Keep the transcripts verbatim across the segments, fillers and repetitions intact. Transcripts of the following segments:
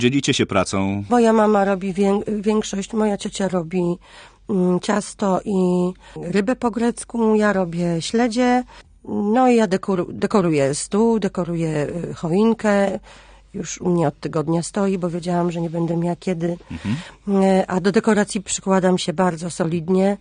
Dzielicie się pracą. Moja mama robi wię- większość, moja ciocia robi mm, ciasto i rybę po grecku, ja robię śledzie, no i ja dekoru- dekoruję stół, dekoruję y, choinkę. Już u mnie od tygodnia stoi, bo wiedziałam, że nie będę miała kiedy. Mhm. Y, a do dekoracji przykładam się bardzo solidnie.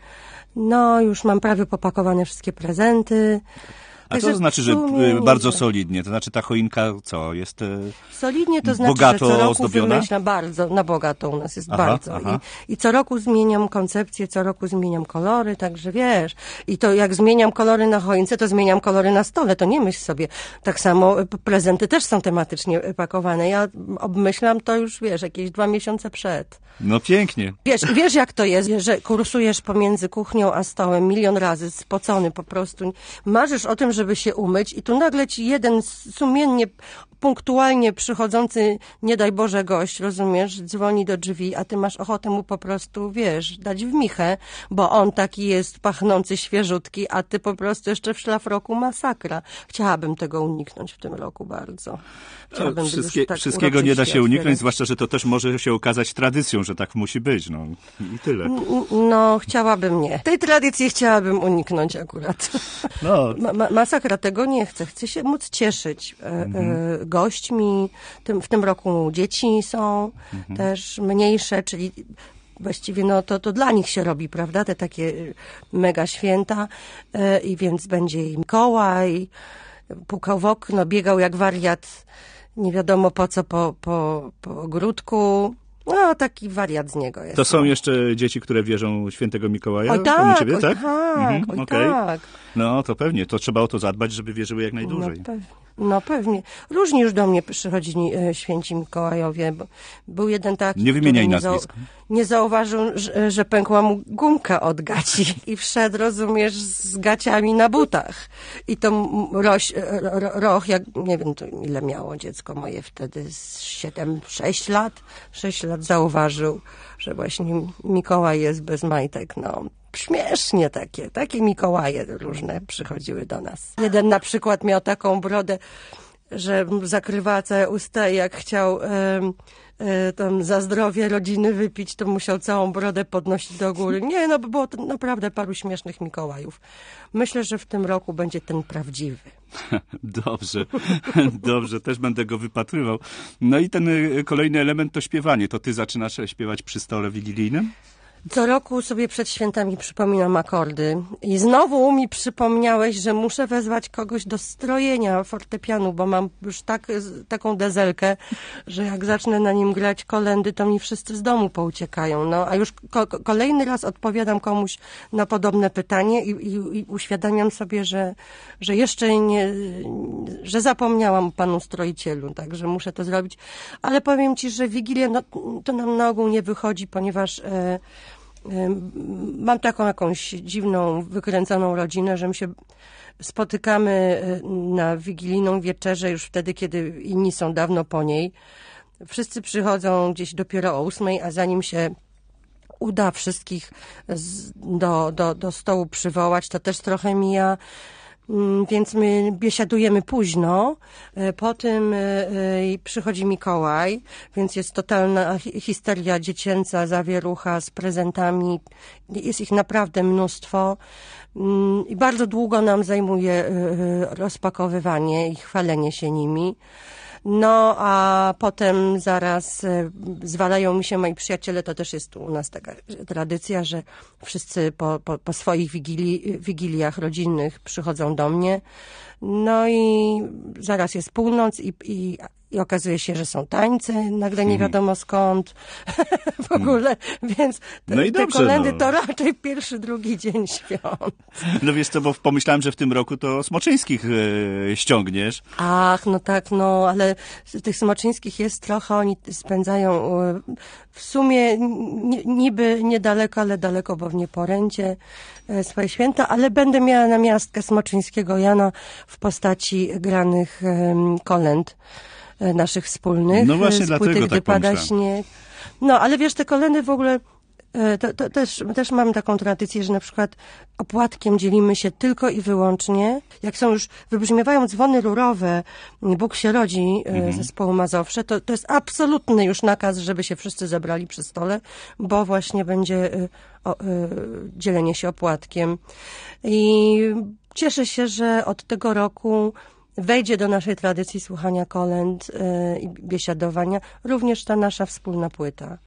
No, już mam prawie popakowane wszystkie prezenty. A co to znaczy, że bardzo solidnie? To znaczy ta choinka co? Jest solidnie to znaczy, bogato że co roku ozdobiona? wymyślam bardzo, na bogato u nas jest aha, bardzo. Aha. I, I co roku zmieniam koncepcję, co roku zmieniam kolory, także wiesz. I to jak zmieniam kolory na choince, to zmieniam kolory na stole, to nie myśl sobie. Tak samo prezenty też są tematycznie pakowane. Ja obmyślam to już, wiesz, jakieś dwa miesiące przed. No pięknie. Wiesz, wiesz jak to jest, że kursujesz pomiędzy kuchnią a stołem milion razy, spocony po prostu. Marzysz o tym, żeby się umyć i tu nagle ci jeden sumiennie, punktualnie przychodzący, nie daj Boże, gość, rozumiesz, dzwoni do drzwi, a ty masz ochotę mu po prostu, wiesz, dać w michę, bo on taki jest pachnący, świeżutki, a ty po prostu jeszcze w szlafroku masakra. Chciałabym tego uniknąć w tym roku bardzo. Chciałabym, Wszystkie, tak wszystkiego nie da się uniknąć, otwierać. zwłaszcza, że to też może się okazać tradycją, że tak musi być, no i tyle. No, chciałabym nie. Tej tradycji chciałabym uniknąć akurat. No. Ma, ma, masakra, tego nie chcę. Chcę się móc cieszyć e, Mhm. e, gośćmi. Tym, w tym roku dzieci są Mhm. też mniejsze, czyli właściwie no to, to dla nich się robi, prawda? Te takie mega święta. E, I więc będzie i Mikołaj, pukał w okno, biegał jak wariat, nie wiadomo po co, po, po, po ogródku. No, taki wariat z niego jest. To są jeszcze dzieci, które wierzą w świętego Mikołaja? Oj tak, u ciebie, oj tak? tak, Mhm, oj okej. tak. No to pewnie, to trzeba o to zadbać, żeby wierzyły jak najdłużej. No pewnie. No pewnie. Różni już do mnie przychodzili e, święci Mikołajowie. Bo był jeden taki, Nie wymieniaj który nie, nazwisk. nie zauważył, że, że pękła mu gumka od gaci i wszedł, rozumiesz, z gaciami na butach. I to m- roś, ro, roch, jak nie wiem to ile miało dziecko moje wtedy, z siedem, sześć lat, sześć lat zauważył, że właśnie Mikołaj jest bez majtek, no. Śmiesznie takie, takie Mikołaje różne przychodziły do nas. Jeden na przykład miał taką brodę, że zakrywała całe usta i jak chciał e, e, tam za zdrowie rodziny wypić, to musiał całą brodę podnosić do góry. Nie, no było to naprawdę paru śmiesznych Mikołajów. Myślę, że w tym roku będzie ten prawdziwy. Dobrze, dobrze, też będę go wypatrywał. No i ten y, kolejny element to śpiewanie. To ty zaczynasz śpiewać przy stole wigilijnym? Co roku sobie przed świętami przypominam akordy. I znowu mi przypomniałeś, że muszę wezwać kogoś do strojenia fortepianu, bo mam już tak, taką dezelkę, że jak zacznę na nim grać kolędy, to mi wszyscy z domu pouciekają. No, a już ko- kolejny raz odpowiadam komuś na podobne pytanie i, i, i uświadamiam sobie, że, że jeszcze nie, że zapomniałam o panu stroicielu, także muszę to zrobić. Ale powiem ci, że Wigilię, no, to nam na ogół nie wychodzi, ponieważ e, mam taką jakąś dziwną, wykręconą rodzinę, że my się spotykamy na wigilijną wieczerzę już wtedy, kiedy inni są dawno po niej. Wszyscy przychodzą gdzieś dopiero o ósmej, a zanim się uda wszystkich z, do, do, do stołu przywołać, to też trochę mija. Więc my biesiadujemy późno, po tym przychodzi Mikołaj, więc jest totalna histeria dziecięca, zawierucha z prezentami, jest ich naprawdę mnóstwo i bardzo długo nam zajmuje rozpakowywanie i chwalenie się nimi. No, a potem zaraz zwalają mi się moi przyjaciele, to też jest u nas taka tradycja, że wszyscy po, po, po swoich wigilii, wigiliach rodzinnych przychodzą do mnie. No i zaraz jest północ i, i, i okazuje się, że są tańce, nagle nie wiadomo skąd w ogóle, więc te, no i te dobrze, kolędy no. to raczej pierwszy, drugi dzień świąt. No wiesz co, bo pomyślałem, że w tym roku to Smoczyńskich e, ściągniesz. Ach, no tak, no, ale z tych Smoczyńskich jest trochę, oni spędzają e, w sumie ni- niby niedaleko, ale daleko, bo w Nieporęcie e, swoje święta, ale będę miała namiastkę Smoczyńskiego Jana w postaci granych e, kolęd e, naszych wspólnych. No właśnie z dlatego płyty, tak Gdy pada pomyślałem. śnieg. No, ale wiesz, te kolędy w ogóle To, to też, też mamy taką tradycję, że na przykład opłatkiem dzielimy się tylko i wyłącznie, jak są już, wybrzmiewają dzwony rurowe, Bóg się rodzi mhm. zespołu Mazowsze, to, to jest absolutny już nakaz, żeby się wszyscy zebrali przy stole, bo właśnie będzie o, dzielenie się opłatkiem. I cieszę się, że od tego roku wejdzie do naszej tradycji słuchania kolęd i biesiadowania również ta nasza wspólna płyta.